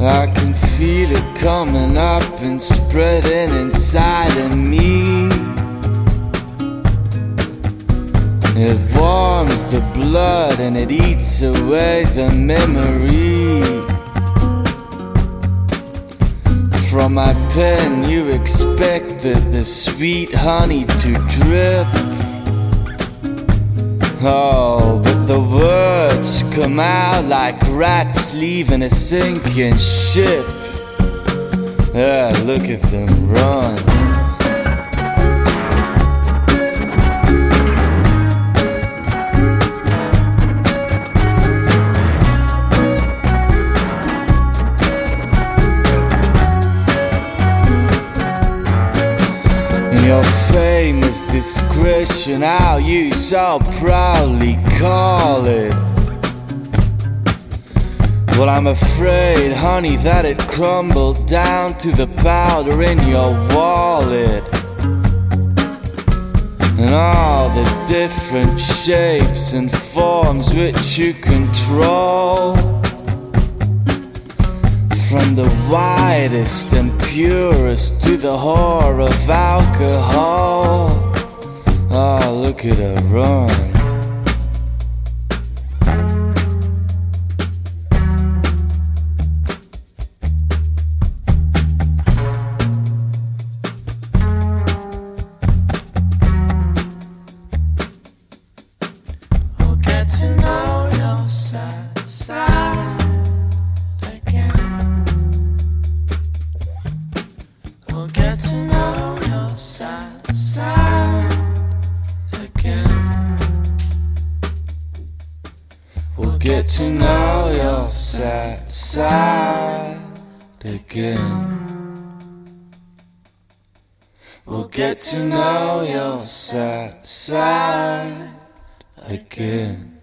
I can feel it coming up and spreading inside of me. It warms the blood and it eats away the memory. From my pen you expected the sweet honey to drip. Oh, but the words come out like rats leaving a sinking ship. Ah, look at them run. Your famous discretion, how you so proudly call it. Well, I'm afraid, honey, that it crumbled down to the powder in your wallet. And all the different shapes and forms which you control. From the widest and purest to the horror of alcohol. Oh, look at her run. We'll get to know your sad side again. We'll get to know your sad side again. We'll get to know your sad side again. We'll get to know your sad side again.